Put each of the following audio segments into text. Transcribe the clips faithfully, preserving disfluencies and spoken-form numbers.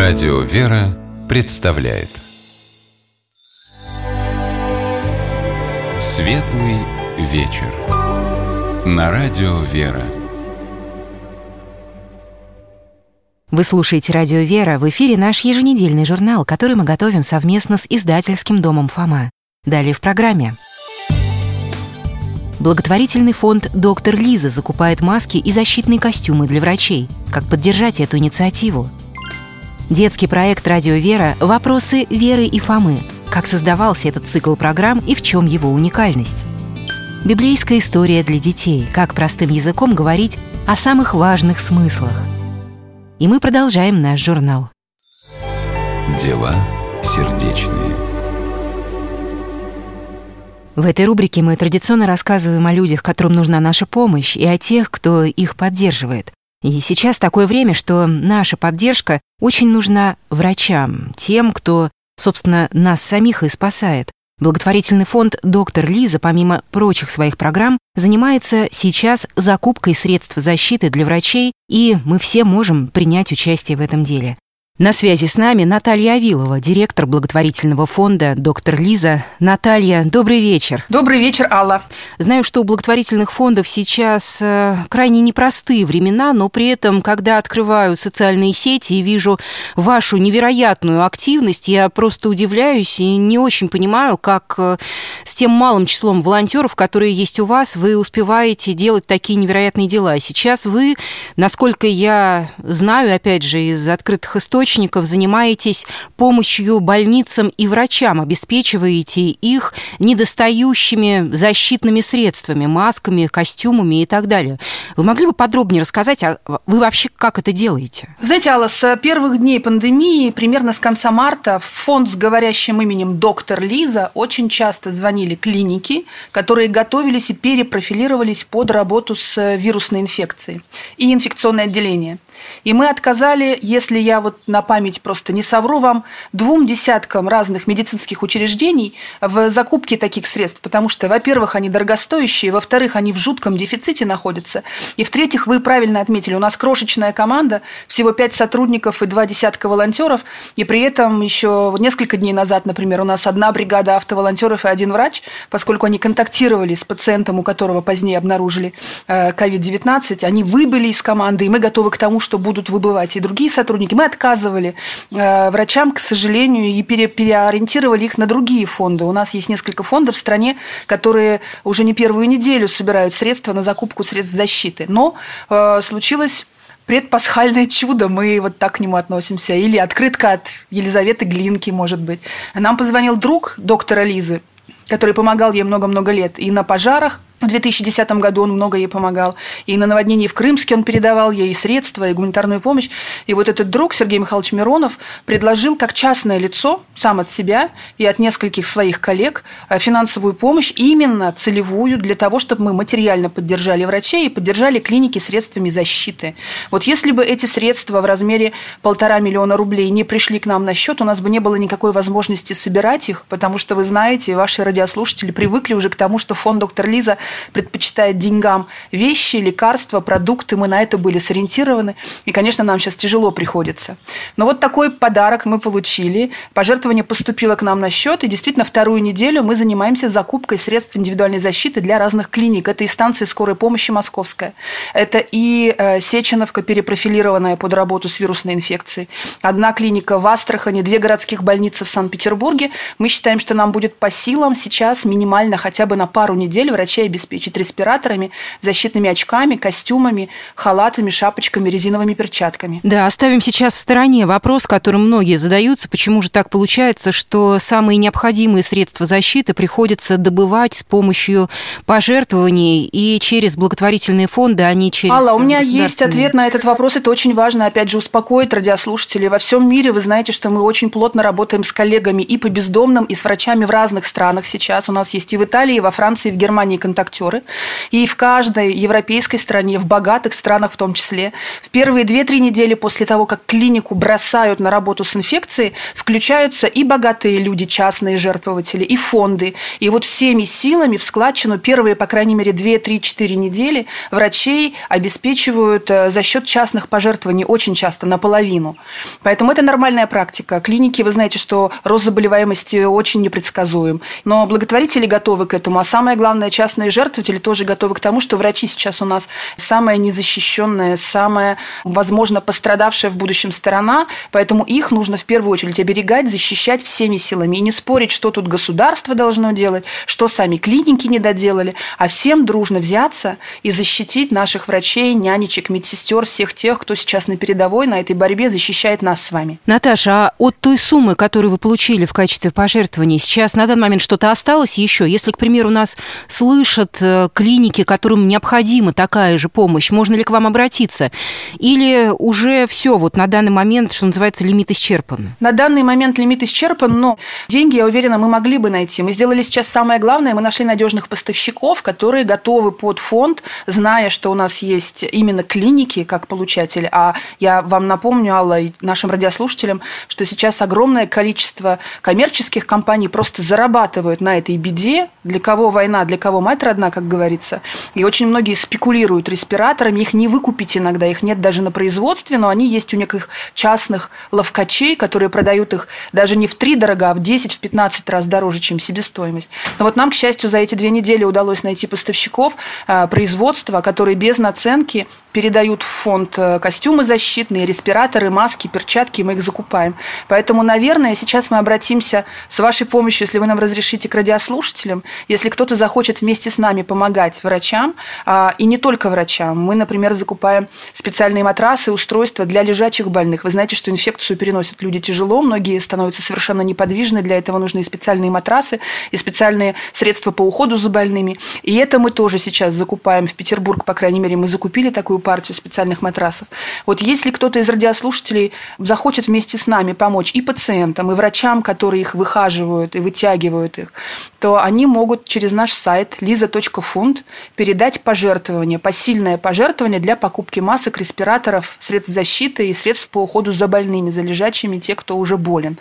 Радио «Вера» представляет Светлый вечер на Радио «Вера». Вы слушаете «Радио Вера», в эфире наш еженедельный журнал, который мы готовим совместно с издательским домом «Фома». Далее в программе. Благотворительный фонд «Доктор Лиза» закупает маски и защитные костюмы для врачей. Как поддержать эту инициативу? Детский проект «Радио Вера» «Вопросы Веры и Фомы». Как создавался этот цикл программ и в чем его уникальность? Библейская история для детей. Как простым языком говорить о самых важных смыслах. И мы продолжаем наш журнал. Дела сердечные. В этой рубрике мы традиционно рассказываем о людях, которым нужна наша помощь, и о тех, кто их поддерживает. И сейчас такое время, что наша поддержка очень нужна врачам, тем, кто, собственно, нас самих и спасает. Благотворительный фонд «Доктор Лиза», помимо прочих своих программ, занимается сейчас закупкой средств защиты для врачей, и мы все можем принять участие в этом деле. На связи с нами Наталья Авилова, директор благотворительного фонда «Доктор Лиза». Наталья, добрый вечер. Добрый вечер, Алла. Знаю, что у благотворительных фондов сейчас э, крайне непростые времена, но при этом, когда открываю социальные сети и вижу вашу невероятную активность, я просто удивляюсь и не очень понимаю, как э, с тем малым числом волонтеров, которые есть у вас, вы успеваете делать такие невероятные дела. Сейчас вы, насколько я знаю, опять же, из открытых источников, занимаетесь помощью больницам и врачам, обеспечиваете их недостающими защитными средствами, масками, костюмами и так далее. Вы могли бы подробнее рассказать, а вы вообще как это делаете? Знаете, Алла, с первых дней пандемии, примерно с конца марта, в фонд с говорящим именем «Доктор Лиза» очень часто звонили клиники, которые готовились и перепрофилировались под работу с вирусной инфекцией и инфекционное отделение. И мы отказали, если я вот на память просто не совру вам, двум десяткам разных медицинских учреждений в закупке таких средств, потому что, во-первых, они дорогостоящие, во-вторых, они в жутком дефиците находятся, и, в-третьих, вы правильно отметили, у нас крошечная команда, всего пять сотрудников и два десятка волонтеров, и при этом еще несколько дней назад, например, у нас одна бригада автоволонтеров и один врач, поскольку они контактировали с пациентом, у которого позднее обнаружили ковид девятнадцать, они выбыли из команды, и мы готовы к тому, что будут выбывать и другие сотрудники. Мы отказывали э, врачам, к сожалению, и пере, переориентировали их на другие фонды. У нас есть несколько фондов в стране, которые уже не первую неделю собирают средства на закупку средств защиты. Но э, случилось предпасхальное чудо, мы вот так к нему относимся. Или открытка от Елизаветы Глинки, может быть. Нам позвонил друг доктора Лизы, который помогал ей много-много лет и на пожарах. В две тысячи десятом году он много ей помогал. И на наводнении в Крымске он передавал ей и средства, и гуманитарную помощь. И вот этот друг, Сергей Михайлович Миронов, предложил как частное лицо, сам от себя и от нескольких своих коллег, финансовую помощь, именно целевую, для того, чтобы мы материально поддержали врачей и поддержали клиники средствами защиты. Вот если бы эти средства в размере полтора миллиона рублей не пришли к нам на счет, у нас бы не было никакой возможности собирать их, потому что вы знаете, ваши радиослушатели привыкли уже к тому, что фонд «Доктор Лиза» предпочитает деньгам вещи, лекарства, продукты. Мы на это были сориентированы. И, конечно, нам сейчас тяжело приходится. Но вот такой подарок мы получили. Пожертвование поступило к нам на счет. И действительно, вторую неделю мы занимаемся закупкой средств индивидуальной защиты для разных клиник. Это и станция скорой помощи Московская. Это и э, Сеченовка, перепрофилированная под работу с вирусной инфекцией. Одна клиника в Астрахани, две городских больницы в Санкт-Петербурге. Мы считаем, что нам будет по силам сейчас минимально хотя бы на пару недель врачей обеспечить респираторами, защитными очками, костюмами, халатами, шапочками, резиновыми перчатками. Да, оставим сейчас в стороне вопрос, которым многие задаются, почему же так получается, что самые необходимые средства защиты приходится добывать с помощью пожертвований и через благотворительные фонды, а не через Алла, у меня есть ответ на этот вопрос. Это очень важно, опять же, успокоить радиослушателей. Во всем мире вы знаете, что мы очень плотно работаем с коллегами и по бездомным, и с врачами в разных странах сейчас. У нас есть и в Италии, и во Франции, и в Германии контакты медактеры. И в каждой европейской стране, в богатых странах в том числе, в первые две-три недели после того, как клинику бросают на работу с инфекцией, включаются и богатые люди, частные жертвователи, и фонды. И вот всеми силами в складчину первые, по крайней мере, две-три-четыре недели врачей обеспечивают за счет частных пожертвований, очень часто наполовину. Поэтому это нормальная практика. Клиники, вы знаете, что рост заболеваемости очень непредсказуем. Но благотворители готовы к этому, а самое главное, частные жертвователи тоже готовы к тому, что врачи сейчас у нас самая незащищенная, самая, возможно, пострадавшая в будущем сторона, поэтому их нужно в первую очередь оберегать, защищать всеми силами и не спорить, что тут государство должно делать, что сами клиники не доделали, а всем дружно взяться и защитить наших врачей, нянечек, медсестер, всех тех, кто сейчас на передовой, на этой борьбе защищает нас с вами. Наташа, а от той суммы, которую вы получили в качестве пожертвований, сейчас на данный момент что-то осталось еще? Если, к примеру, нас слышат клиники, которым необходима такая же помощь, можно ли к вам обратиться? Или уже все, вот на данный момент, что называется, лимит исчерпан? На данный момент лимит исчерпан, но деньги, я уверена, мы могли бы найти. Мы сделали сейчас самое главное, мы нашли надежных поставщиков, которые готовы под фонд, зная, что у нас есть именно клиники как получатели. А я вам напомню, Алла, и нашим радиослушателям, что сейчас огромное количество коммерческих компаний просто зарабатывают на этой беде. Для кого война, для кого мать родна, как говорится. И очень многие спекулируют респираторами, их не выкупить иногда, их нет даже на производстве, но они есть у неких частных ловкачей, которые продают их даже не в втридорога, а в десять-пятнадцать раз дороже, чем себестоимость. Но вот нам, к счастью, за эти две недели удалось найти поставщиков производства, которые без наценки передают в фонд костюмы защитные, респираторы, маски, перчатки, мы их закупаем. Поэтому, наверное, сейчас мы обратимся с вашей помощью, если вы нам разрешите, к радиослушателям, если кто-то захочет вместе с нами помогать врачам, и не только врачам. Мы, например, закупаем специальные матрасы, устройства для лежачих больных. Вы знаете, что инфекцию переносят люди тяжело, многие становятся совершенно неподвижны, для этого нужны и специальные матрасы, и специальные средства по уходу за больными. И это мы тоже сейчас закупаем в Петербург, по крайней мере, мы закупили такую партию специальных матрасов. Вот если кто-то из радиослушателей захочет вместе с нами помочь и пациентам, и врачам, которые их выхаживают и вытягивают их, то они могут через наш сайт лиза точка фонд передать пожертвование, посильное пожертвование для покупки масок, респираторов, средств защиты и средств по уходу за больными, за лежачими, те, кто уже болен.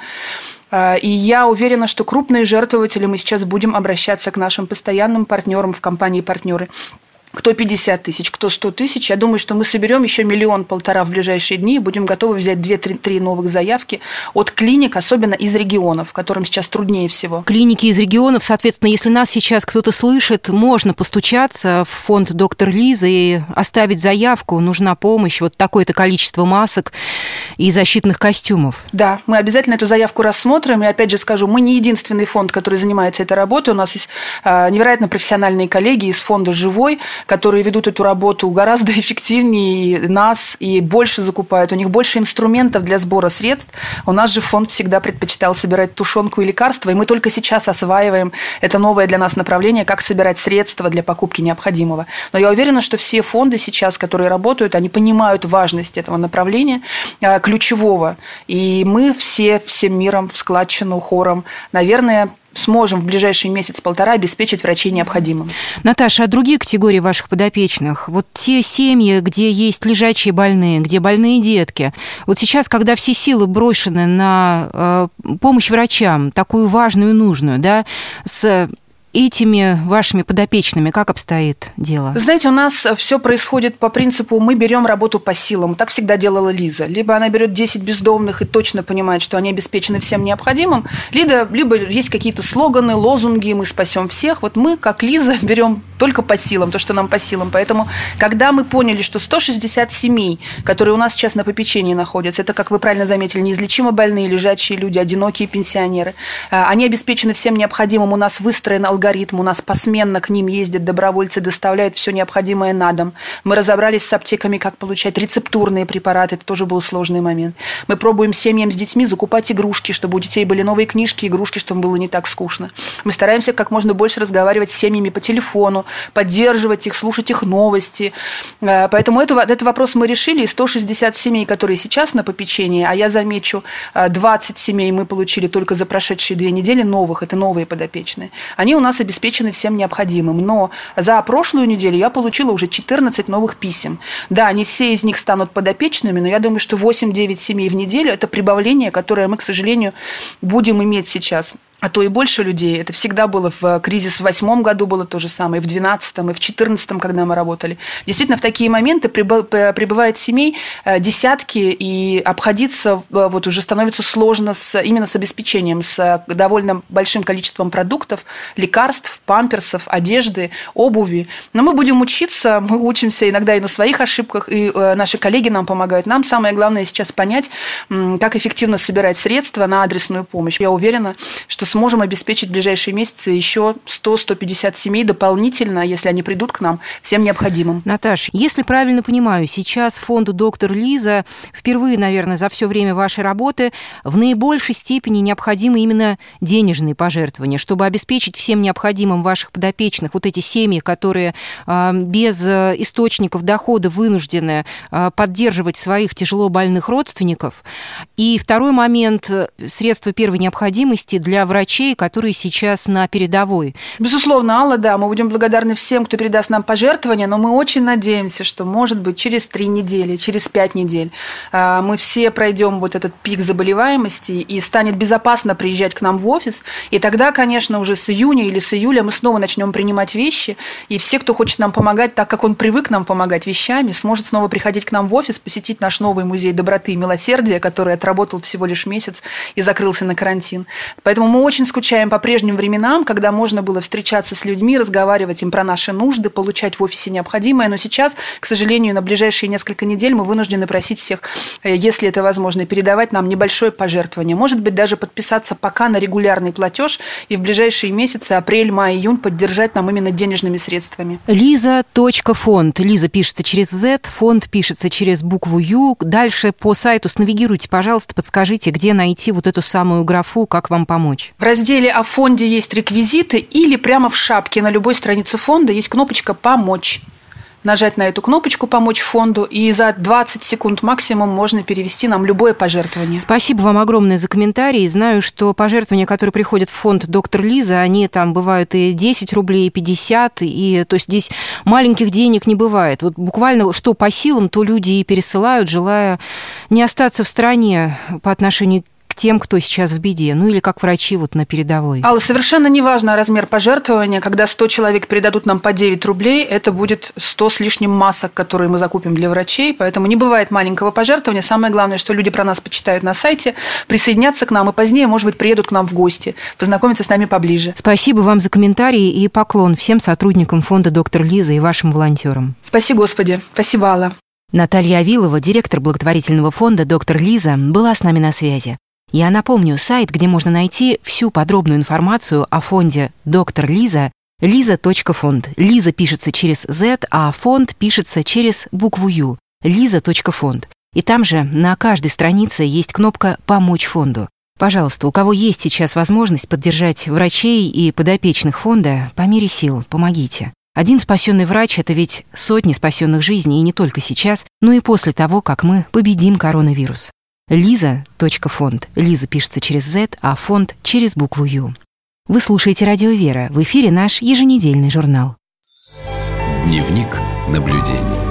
И я уверена, что крупные жертвователи, мы сейчас будем обращаться к нашим постоянным партнерам в компании «Партнеры». Кто пятьдесят тысяч, кто сто тысяч. Я думаю, что мы соберем еще миллион-полтора в ближайшие дни и будем готовы взять две-три новых заявки от клиник, особенно из регионов, которым сейчас труднее всего. Клиники из регионов, соответственно, если нас сейчас кто-то слышит, можно постучаться в фонд «Доктор Лиза» и оставить заявку, нужна помощь, вот такое-то количество масок и защитных костюмов. Да, мы обязательно эту заявку рассмотрим. И опять же скажу, мы не единственный фонд, который занимается этой работой. У нас есть невероятно профессиональные коллеги из фонда «Живой», которые ведут эту работу гораздо эффективнее нас и больше закупают. У них больше инструментов для сбора средств. У нас же фонд всегда предпочитал собирать тушенку и лекарства, и мы только сейчас осваиваем это новое для нас направление, как собирать средства для покупки необходимого. Но я уверена, что все фонды сейчас, которые работают, они понимают важность этого направления, ключевого. И мы все всем миром в складчину, хором, наверное, сможем в ближайший месяц-полтора обеспечить врачей необходимым. Наташа, а другие категории ваших подопечных? Вот те семьи, где есть лежачие больные, где больные детки. Вот сейчас, когда все силы брошены на э, помощь врачам, такую важную и нужную, да, с этими вашими подопечными как обстоит дело? Знаете, у нас все происходит по принципу «мы берем работу по силам». Так всегда делала Лиза. Либо она берет десять бездомных и точно понимает, что они обеспечены всем необходимым, либо, либо есть какие-то слоганы, лозунги «мы спасем всех». Вот мы, как Лиза, берем только по силам, то, что нам по силам. Поэтому, когда мы поняли, что сто шестьдесят семей, которые у нас сейчас на попечении находятся, это, как вы правильно заметили, неизлечимо больные, лежачие люди, одинокие пенсионеры, они обеспечены всем необходимым, у нас выстроен алгоритм, алгоритм, у нас посменно к ним ездят добровольцы, доставляют все необходимое на дом. Мы разобрались с аптеками, как получать рецептурные препараты, это тоже был сложный момент. Мы пробуем семьям с детьми закупать игрушки, чтобы у детей были новые книжки, игрушки, чтобы было не так скучно. Мы стараемся как можно больше разговаривать с семьями по телефону, поддерживать их, слушать их новости. Поэтому это, этот вопрос мы решили. И сто шестьдесят семей, которые сейчас на попечении, а я замечу, двадцать семей мы получили только за прошедшие две недели новых, это новые подопечные, они у нас обеспечены всем необходимым. Но за прошлую неделю я получила уже четырнадцать новых писем. Да, не все из них станут подопечными, но я думаю, что восемь-девять семей в неделю – это прибавление, которое мы, к сожалению, будем иметь сейчас. А то и больше людей. Это всегда было в кризис в восьмом году, было то же самое, и в двенадцатом, и в четырнадцатом, когда мы работали. Действительно, в такие моменты прибывает семей десятки, и обходиться вот уже становится сложно с, именно с обеспечением, с довольно большим количеством продуктов, лекарств, памперсов, одежды, обуви. Но мы будем учиться, мы учимся иногда и на своих ошибках, и наши коллеги нам помогают. Нам самое главное сейчас понять, как эффективно собирать средства на адресную помощь. Я уверена, что сможем обеспечить в ближайшие месяцы еще сто - сто пятьдесят семей дополнительно, если они придут к нам, всем необходимым. Наташ, если правильно понимаю, сейчас фонду «Доктор Лиза» впервые, наверное, за все время вашей работы в наибольшей степени необходимы именно денежные пожертвования, чтобы обеспечить всем необходимым ваших подопечных, вот эти семьи, которые без источников дохода вынуждены поддерживать своих тяжело больных родственников. И второй момент – средства первой необходимости для врачей, врачей, которые сейчас на передовой. Безусловно, Алла, да, мы будем благодарны всем, кто передаст нам пожертвования, но мы очень надеемся, что, может быть, через три недели, через пять недель мы все пройдем вот этот пик заболеваемости и станет безопасно приезжать к нам в офис, и тогда, конечно, уже с июня или с июля мы снова начнем принимать вещи, и все, кто хочет нам помогать так, как он привык нам помогать вещами, сможет снова приходить к нам в офис, посетить наш новый музей доброты и милосердия, который отработал всего лишь месяц и закрылся на карантин. Поэтому мы очень скучаем по прежним временам, когда можно было встречаться с людьми, разговаривать им про наши нужды, получать в офисе необходимое. Но сейчас, к сожалению, на ближайшие несколько недель мы вынуждены просить всех, если это возможно, передавать нам небольшое пожертвование. Может быть, даже подписаться пока на регулярный платеж и в ближайшие месяцы, апрель, май, июнь, поддержать нам именно денежными средствами. Лиза.фонд. Лиза пишется через Z, фонд пишется через букву Ю. Дальше по сайту снавигируйте, пожалуйста, подскажите, где найти вот эту самую графу, как вам помочь. В разделе о фонде есть реквизиты или прямо в шапке на любой странице фонда есть кнопочка «Помочь». Нажать на эту кнопочку «Помочь фонду», и за двадцать секунд максимум можно перевести нам любое пожертвование. Спасибо вам огромное за комментарии. Знаю, что пожертвования, которые приходят в фонд «Доктор Лиза», они там бывают и десять рублей, и пятьдесят, и то есть здесь маленьких денег не бывает. Вот буквально что по силам, то люди и пересылают, желая не остаться в стороне по отношению к к тем, кто сейчас в беде, ну или как врачи вот на передовой. Алла, совершенно не важно размер пожертвования. Когда сто человек передадут нам по девять рублей, это будет сто с лишним масок, которые мы закупим для врачей. Поэтому не бывает маленького пожертвования. Самое главное, что люди про нас почитают на сайте, присоединятся к нам и позднее, может быть, приедут к нам в гости, познакомиться с нами поближе. Спасибо вам за комментарии и поклон всем сотрудникам фонда «Доктор Лиза» и вашим волонтерам. Спаси Господи. Спасибо, Алла. Наталья Авилова, директор благотворительного фонда «Доктор Лиза», была с нами на связи. Я напомню, сайт, где можно найти всю подробную информацию о фонде «Доктор Лиза» – лиза.фонд. Лиза пишется через Z, а фонд пишется через букву Ю – лиза.фонд. И там же на каждой странице есть кнопка «Помочь фонду». Пожалуйста, у кого есть сейчас возможность поддержать врачей и подопечных фонда, по мере сил помогите. Один спасенный врач – это ведь сотни спасенных жизней, и не только сейчас, но и после того, как мы победим коронавирус. Лиза.фонд. Лиза пишется через Z, а фонд через букву Ю. Вы слушаете «Радио Вера». В эфире наш еженедельный журнал. Дневник наблюдений.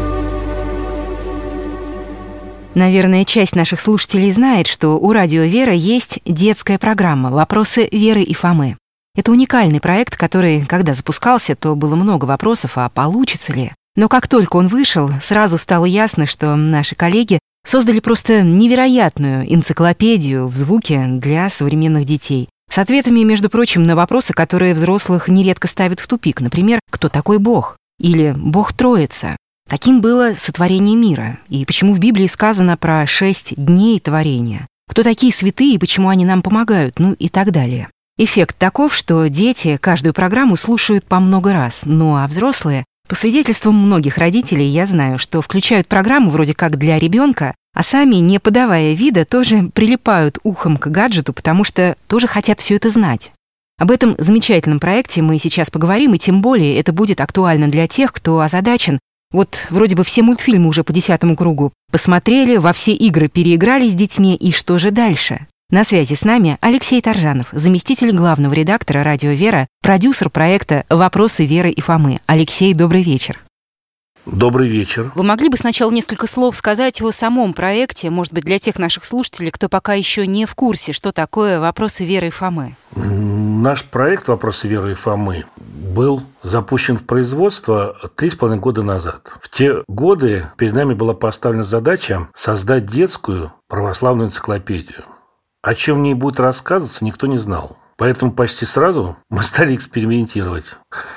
Наверное, часть наших слушателей знает, что у «Радио Вера» есть детская программа «Вопросы Веры и Фомы». Это уникальный проект, который, когда запускался, то было много вопросов, а получится ли. Но как только он вышел, сразу стало ясно, что наши коллеги создали просто невероятную энциклопедию в звуке для современных детей. С ответами, между прочим, на вопросы, которые взрослых нередко ставят в тупик. Например, кто такой Бог? Или Бог Троица? Каким было сотворение мира? И почему в Библии сказано про шесть дней творения? Кто такие святые и почему они нам помогают? Ну и так далее. Эффект таков, что дети каждую программу слушают по много раз, ну а взрослые, по свидетельствам многих родителей, я знаю, что включают программу вроде как для ребенка, а сами, не подавая вида, тоже прилипают ухом к гаджету, потому что тоже хотят все это знать. Об этом замечательном проекте мы сейчас поговорим, и тем более это будет актуально для тех, кто озадачен. Вот вроде бы все мультфильмы уже по десятому кругу посмотрели, во все игры переиграли с детьми, и что же дальше? На связи с нами Алексей Торжанов, заместитель главного редактора «Радио Вера», продюсер проекта «Вопросы Веры и Фомы». Алексей, добрый вечер. Добрый вечер. Вы могли бы сначала несколько слов сказать о самом проекте, может быть, для тех наших слушателей, кто пока еще не в курсе, что такое «Вопросы Веры и Фомы»? Наш проект «Вопросы Веры и Фомы» был запущен в производство три с половиной года назад. В те годы перед нами была поставлена задача создать детскую православную энциклопедию. О чем в ней будет рассказываться, никто не знал. Поэтому почти сразу мы стали экспериментировать.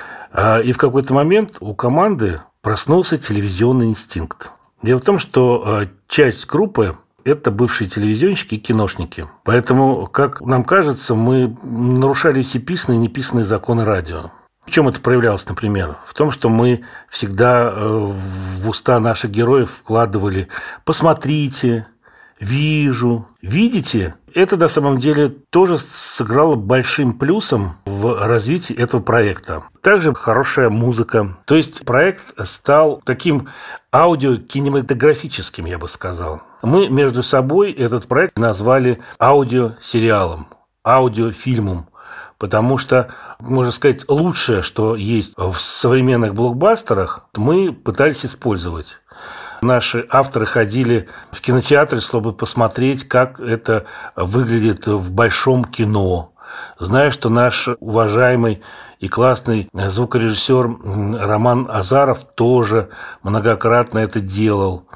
И в какой-то момент у команды проснулся телевизионный инстинкт. Дело в том, что часть группы – это бывшие телевизионщики и киношники. Поэтому, как нам кажется, мы нарушали все писанные и неписанные законы радио. В чем это проявлялось, например? В том, что мы всегда в уста наших героев вкладывали «посмотрите», «вижу», «видите». Это, на самом деле, тоже сыграло большим плюсом в развитии этого проекта. Также хорошая музыка. То есть проект стал таким аудиокинематографическим, я бы сказал. Мы между собой этот проект назвали аудиосериалом, аудиофильмом. Потому что, можно сказать, лучшее, что есть в современных блокбастерах, мы пытались использовать. Наши авторы ходили в кинотеатры, чтобы посмотреть, как это выглядит в большом кино. Зная, что наш уважаемый и классный звукорежиссер Роман Азаров тоже многократно это делал.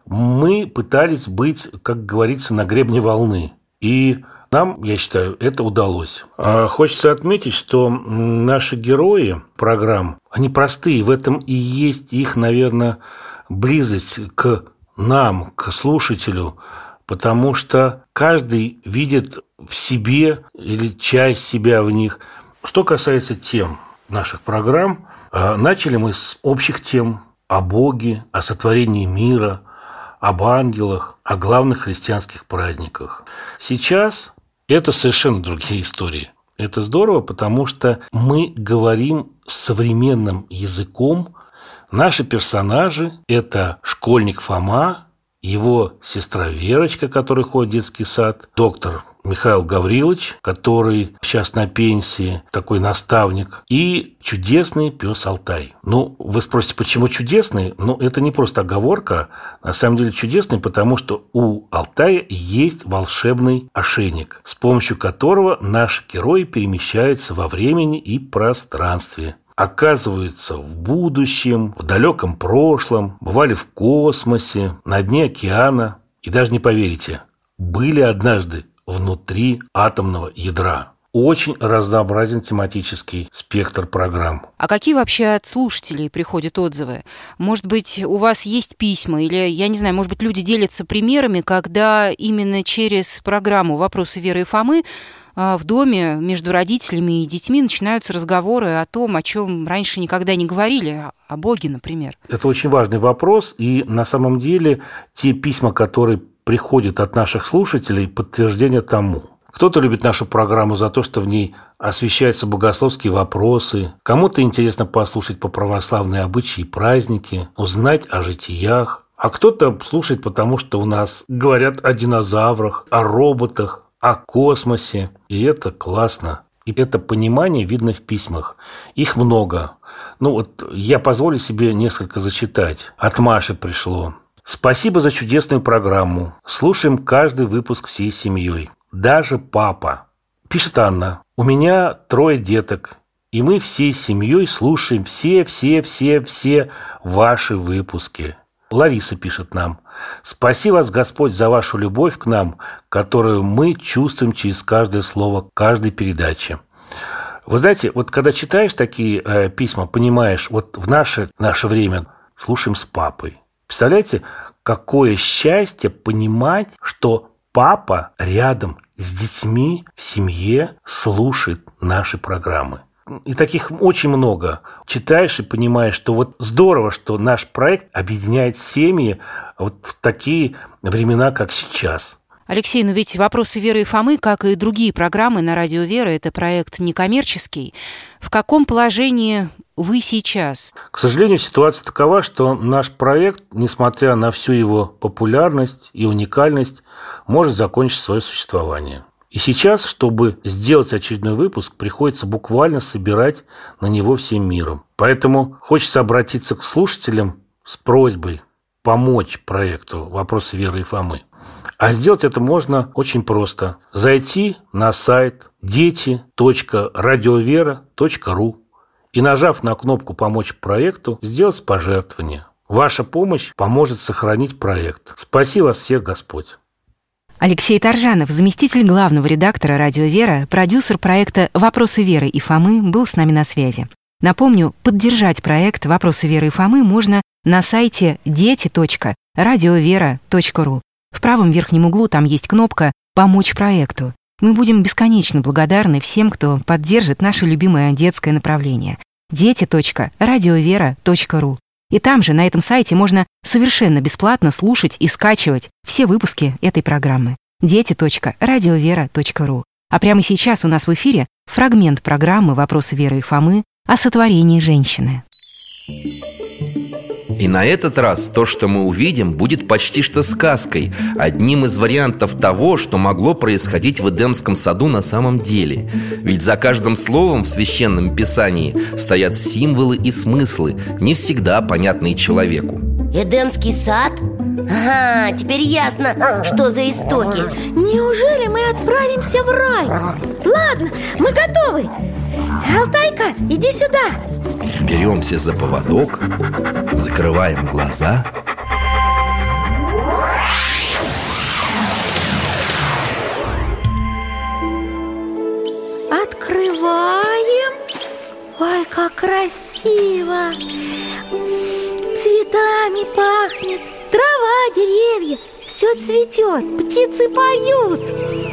Мы пытались быть, как говорится, на гребне волны. И нам, я считаю, это удалось. Хочется отметить, что наши герои программ, они простые. В этом и есть их, наверное, близость к нам, к слушателю, потому что каждый видит в себе или часть себя в них. Что касается тем наших программ, начали мы с общих тем о Боге, о сотворении мира, об ангелах, о главных христианских праздниках. Сейчас это совершенно другие истории. Это здорово, потому что мы говорим современным языком. Наши персонажи – это школьник Фома, его сестра Верочка, которая ходит в детский сад, доктор Михаил Гаврилович, который сейчас на пенсии, такой наставник, и чудесный пес Алтай. Ну, вы спросите, почему чудесный? Ну, это не просто оговорка, на самом деле чудесный, потому что у Алтая есть волшебный ошейник, с помощью которого наши герои перемещаются во времени и пространстве. Оказываются в будущем, в далеком прошлом, бывали в космосе, на дне океана и даже не поверите, были однажды внутри атомного ядра. Очень разнообразен тематический спектр программ. А какие вообще от слушателей приходят отзывы? Может быть, у вас есть письма или, я не знаю, может быть, люди делятся примерами, когда именно через программу «Вопросы Веры и Фомы» в доме между родителями и детьми начинаются разговоры о том, о чем раньше никогда не говорили, о Боге, например. Это очень важный вопрос, и на самом деле те письма, которые приходят от наших слушателей, подтверждение тому. Кто-то любит нашу программу за то, что в ней освещаются богословские вопросы, кому-то интересно послушать по православные обычаи и праздники, узнать о житиях, а кто-то слушает, потому что у нас говорят о динозаврах, о роботах, о космосе, и это классно. И это понимание видно в письмах. Их много. Ну вот я позволю себе несколько зачитать. От Маши пришло. Спасибо за чудесную программу. Слушаем каждый выпуск всей семьей. Даже папа. Пишет Анна. У меня трое деток. И мы всей семьей слушаем все-все-все-все ваши выпуски. Лариса пишет нам. Спаси вас, Господь, за вашу любовь к нам, которую мы чувствуем через каждое слово каждой передачи. Вы знаете, вот когда читаешь такие э, письма, понимаешь, вот в наше, наше время слушаем с папой. Представляете, какое счастье понимать, что папа рядом с детьми в семье слушает наши программы. И таких очень много. Читаешь и понимаешь, что вот здорово, что наш проект объединяет семьи вот в такие времена, как сейчас. Алексей, но ведь «Вопросы Веры и Фомы», как и другие программы на радио «Вера», это проект некоммерческий. В каком положении вы сейчас? К сожалению, ситуация такова, что наш проект, несмотря на всю его популярность и уникальность, может закончить свое существование. И сейчас, чтобы сделать очередной выпуск, приходится буквально собирать на него всем миром. Поэтому хочется обратиться к слушателям с просьбой помочь проекту «Вопросы Веры и Фомы». А сделать это можно очень просто. Зайти на сайт дети точка радиовера точка ру и, нажав на кнопку «Помочь проекту», сделать пожертвование. Ваша помощь поможет сохранить проект. Спаси вас всех Господь. Алексей Торжанов, заместитель главного редактора «Радио Вера», продюсер проекта «Вопросы Веры и Фомы», был с нами на связи. Напомню, поддержать проект «Вопросы Веры и Фомы» можно на сайте дети точка радиовера точка ру. В правом верхнем углу там есть кнопка «Помочь проекту». Мы будем бесконечно благодарны всем, кто поддержит наше любимое детское направление дети точка радиовера точка ру. И там же, на этом сайте, можно совершенно бесплатно слушать и скачивать все выпуски этой программы дети точка радиовера точка ру. А прямо сейчас у нас в эфире фрагмент программы «Вопросы Веры и Фомы» о сотворении женщины. И на этот раз то, что мы увидим, будет почти что сказкой, одним из вариантов того, что могло происходить в Эдемском саду на самом деле. Ведь за каждым словом в Священном Писании стоят символы и смыслы, не всегда понятные человеку. Эдемский сад? Ага, теперь ясно, что за истоки. Неужели мы отправимся в рай? Ладно, мы готовы. Алтайка, иди сюда. Беремся за поводок, закрываем глаза. Открываем. Ой, как красиво. Цветами пахнет. Трава, деревья, все цветет, птицы поют.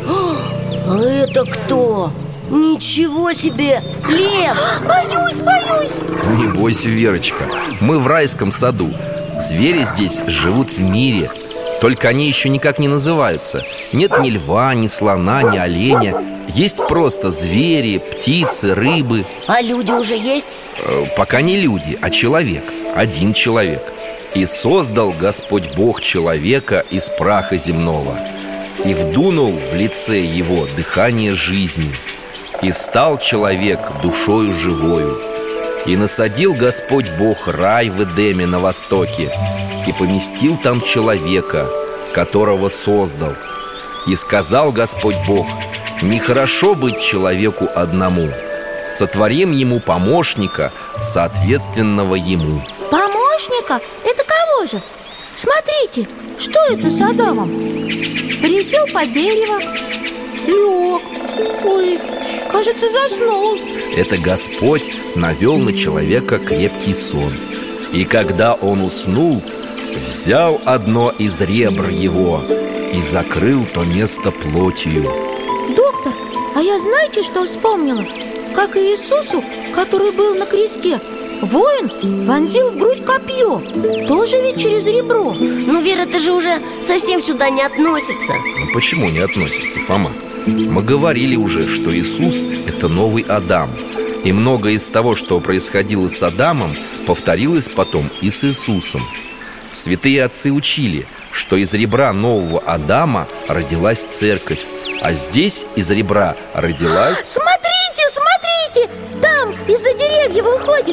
А это кто? Ничего себе! Лев! Боюсь, боюсь! Не бойся, Верочка, мы в райском саду. Звери здесь живут в мире, только они еще никак не называются. Нет ни льва, ни слона, ни оленя. Есть просто звери, птицы, рыбы. А люди уже есть? э, Пока не люди, а человек. Один человек. И создал Господь Бог человека из праха земного, и вдунул в лице его дыхание жизни. И стал человек душою живою. И насадил Господь Бог рай в Эдеме на востоке, и поместил там человека, которого создал. И сказал Господь Бог: нехорошо быть человеку одному, сотворим ему помощника, соответственного ему. Помощника? Это кого же? Смотрите, что это с Адамом? Присел под дерево, лег. Ой, кажется, заснул. Это Господь навел на человека крепкий сон. И когда он уснул, взял одно из ребр его и закрыл то место плотью. Доктор, а я знаете, что вспомнила? Как и Иисусу, который был на кресте, воин вонзил в грудь копье. Тоже ведь через ребро. Ну, Вера, это же уже совсем сюда не относится. Ну почему не относится, Фома? Мы говорили уже, что Иисус – это новый Адам. И многое из того, что происходило с Адамом, повторилось потом и с Иисусом. Святые отцы учили, что из ребра нового Адама родилась церковь, а здесь из ребра родилась... Смотрите, смотрите! Там из-за деревьев выходит.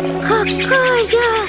Какая!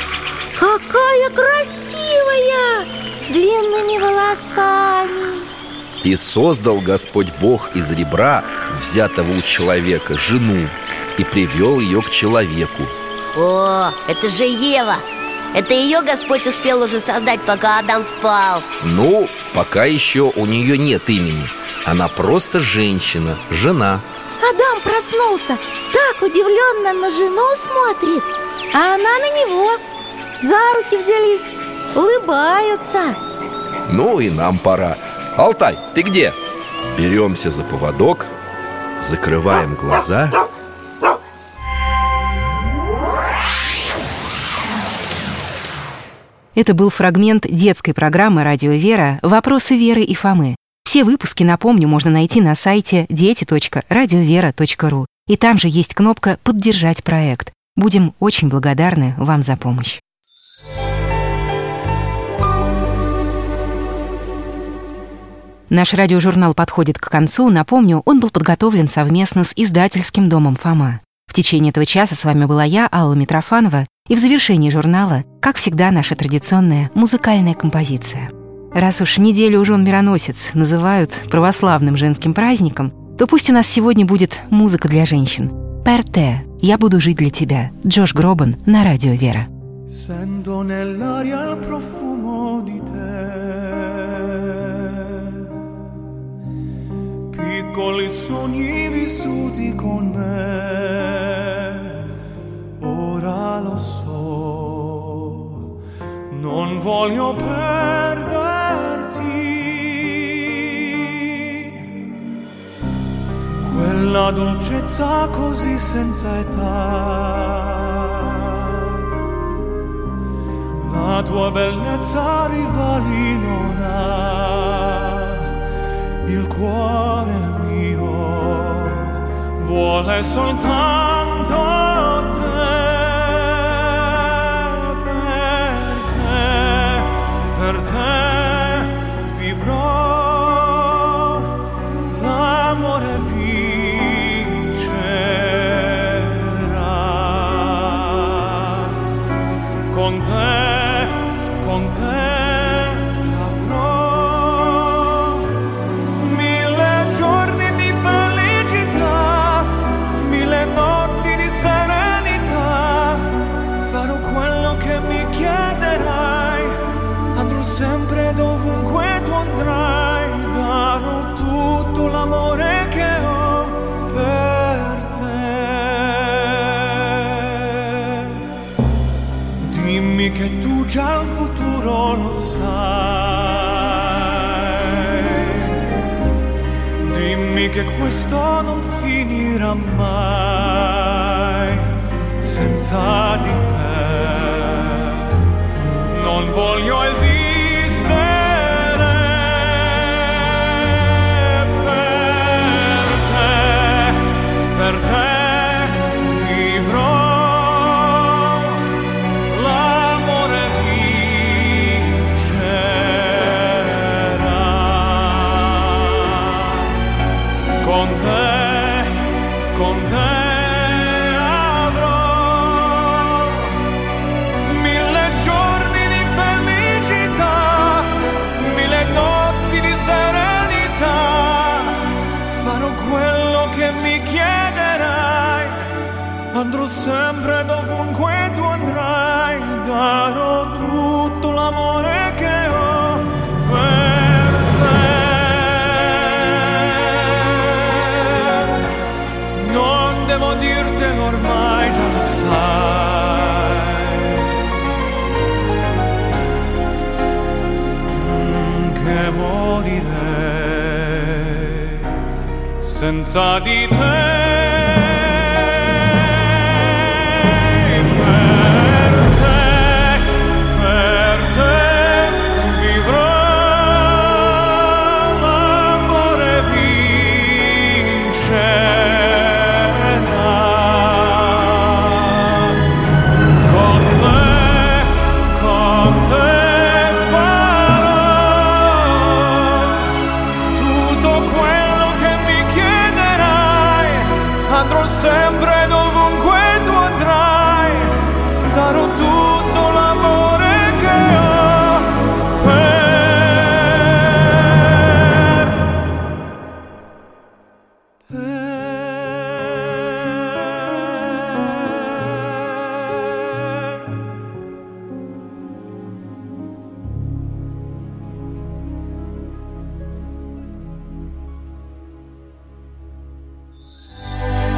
Какая красивая! С длинными волосами. И создал Господь Бог из ребра, взятого у человека, жену, и привел ее к человеку. О, это же Ева! Это ее Господь успел уже создать, пока Адам спал. Ну, пока еще у нее нет имени. Она просто женщина, жена. Адам проснулся, так удивленно на жену смотрит, а она на него. За руки взялись, улыбаются. Ну и нам пора. Алтай, ты где? Беремся за поводок, закрываем глаза. Это был фрагмент детской программы «Радио Вера» «Вопросы Веры и Фомы». Все выпуски, напомню, можно найти на сайте дети точка радиовера точка ру. И там же есть кнопка «Поддержать проект». Будем очень благодарны вам за помощь. Наш радиожурнал подходит к концу. Напомню, он был подготовлен совместно с издательским домом «Фома». В течение этого часа с вами была я, Алла Митрофанова, и в завершении журнала, как всегда, наша традиционная музыкальная композиция. Раз уж неделю Жен Мироносец называют православным женским праздником, то пусть у нас сегодня будет музыка для женщин. «Per te» — «Я буду жить для тебя» — Джош Гробан на Радио Вера. Sento nell'aria il profumo di te, piccoli sogni vissuti con me, ora lo so, non voglio perderti, quella dolcezza così senza età. La tua bellezza rivali non ha, il cuore mio vuole soltanto te, per te, per te vivrò, l'amore vincerà, con te. Con te avrò mille giorni di felicità, mille notti di serenità, farò quello che mi chiederai, andrò sempre dovunque tu andrai, darò tutto l'amore che ho per te. Dimmi che tu già il futuro lo sai, dimmi che questo non finirà mai, senza di te non voglio esistere, per te, per te andrò sempre dovunque tu andrai, darò tutto l'amore che ho per te. Non devo dirtelo ormai, già lo sai, mm, che morirei senza di te. Sempre dovunque tu andrai, darò tutto l'amore che ho per te.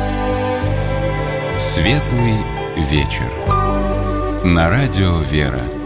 Светлый вечер на Радио Вера.